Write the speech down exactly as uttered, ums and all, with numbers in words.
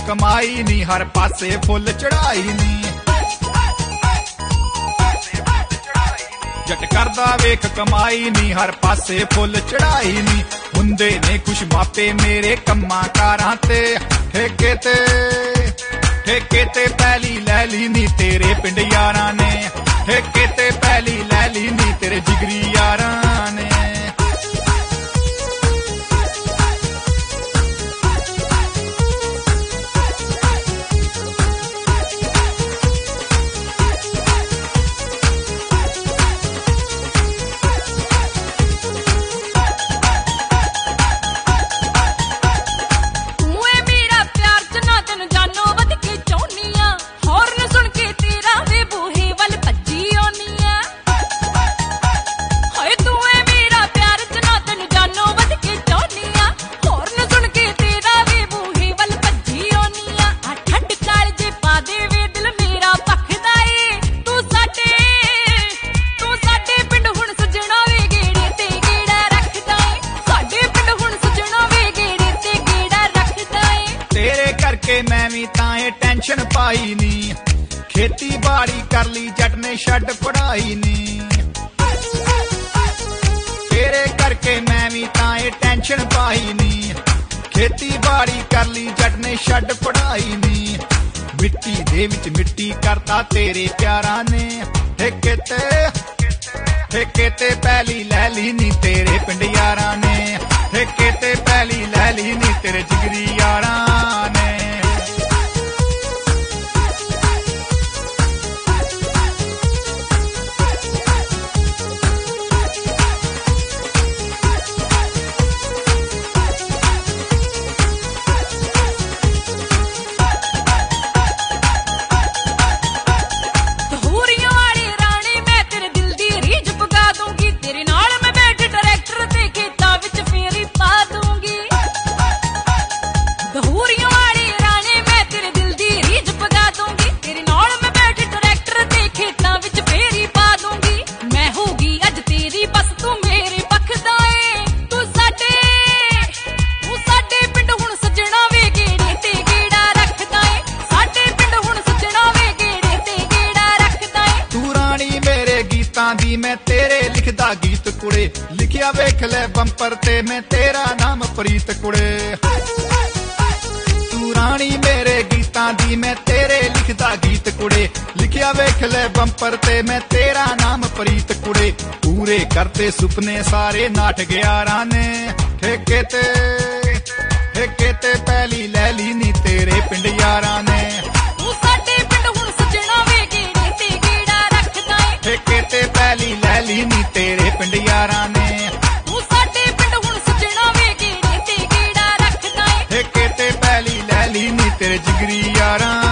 कमाई नी, हर पासे फुल चढ़ाई नी। जट करदा वेख कमाई नी, हर पासे फुल चढ़ाई नी। हुंदे ने कुछ मापे मेरे कम्मां कारां ते, ठेके ते ठेके ते पैली लै ली नी तेरे पिंड यारां ने, ठेके ते पैली लै ली नी तेरे जिगरी यारां ने। मैं भी ताए टेंशन पाई नी, खेती बाड़ी कर ली जट ने छड्ड पढ़ाई नी। तेरे करके मैं भी ताए टेंशन पाई नी, खेती बाड़ी कर ली जट ने छड्ड पढ़ाई नी। मिट्टी दे विच मिट्टी करता तेरे प्यारा ने, ठेके ते ठेके ते पैली लै ली नी तेरे पिंड यारां ने, ठेके ते पैली लै ली नी तेरे जिगरी यारां ने। दी मैं तेरे लिखदा गीत कुड़े, लिखिया वेख ले बंपर ते मैं तेरा नाम प्रीत कुड़े। तू रानी मेरे गीतां दी मैं तेरे लिखदा गीत कुड़े, लिखिया वेख ले बंपर ते मैं तेरा नाम प्रीत कुड़े। पूरे करते सुपने सारे नाट ग्यारां ने, ठेके ते ठेके ते पैली लै ली नी तेरे पिंड यारां ने। ठेके ते पैली लै ली नी तेरे पिंड यारां ने, तू साडे पिंड हुण सजना वे गेड़े ते गेड़ा रखदा ऐ। ठेके ते पैली लै ली नी तेरे जिगरी यारां।